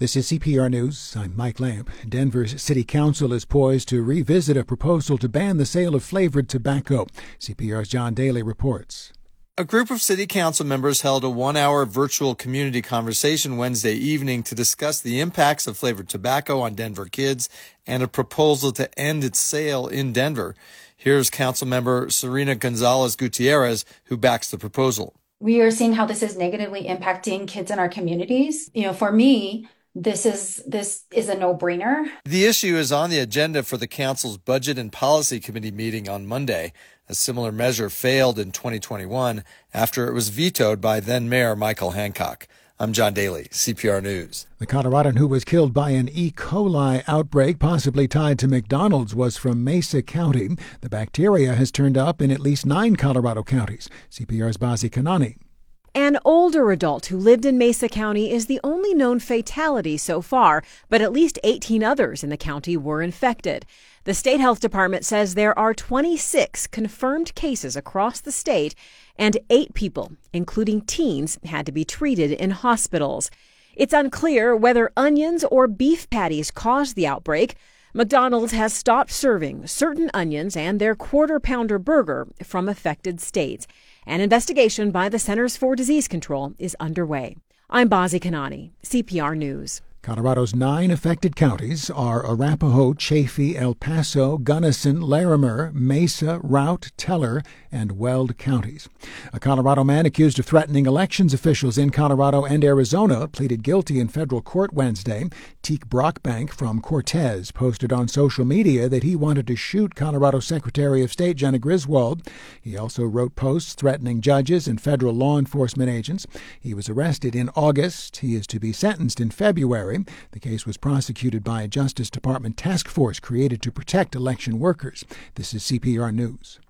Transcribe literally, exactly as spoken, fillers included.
This is C P R News. I'm Mike Lamb. Denver's City Council is poised to revisit a proposal to ban the sale of flavored tobacco. C P R's John Daly reports. A group of city council members held a one-hour virtual community conversation Wednesday evening to discuss the impacts of flavored tobacco on Denver kids and a proposal to end its sale in Denver. Here's council member Serena Gonzalez Gutierrez, who backs the proposal. We are seeing how this is negatively impacting kids in our communities. You know, for me, This is this is a no-brainer. The issue is on the agenda for the council's Budget and Policy Committee meeting on Monday. A similar measure failed in twenty twenty-one after it was vetoed by then-Mayor Michael Hancock. I'm John Daly, C P R News. The Coloradan who was killed by an E. coli outbreak possibly tied to McDonald's was from Mesa County. The bacteria has turned up in at least nine Colorado counties. C P R's Bazi Kanani. An older adult who lived in Mesa County is the only known fatality so far, but at least eighteen others in the county were infected. The state health department says there are twenty-six confirmed cases across the state, and eight people, including teens, had to be treated in hospitals. It's unclear whether onions or beef patties caused the outbreak. McDonald's has stopped serving certain onions and their quarter-pounder burger from affected states. An investigation by the Centers for Disease Control is underway. I'm Bazi Kanani, C P R News. Colorado's nine affected counties are Arapahoe, Chaffee, El Paso, Gunnison, Larimer, Mesa, Routt, Teller, and Weld counties. A Colorado man accused of threatening elections officials in Colorado and Arizona pleaded guilty in federal court Wednesday. Teek Brockbank from Cortez posted on social media that he wanted to shoot Colorado Secretary of State Jena Griswold. He also wrote posts threatening judges and federal law enforcement agents. He was arrested in August. He is to be sentenced in February. The case was prosecuted by a Justice Department task force created to protect election workers. This is C P R News.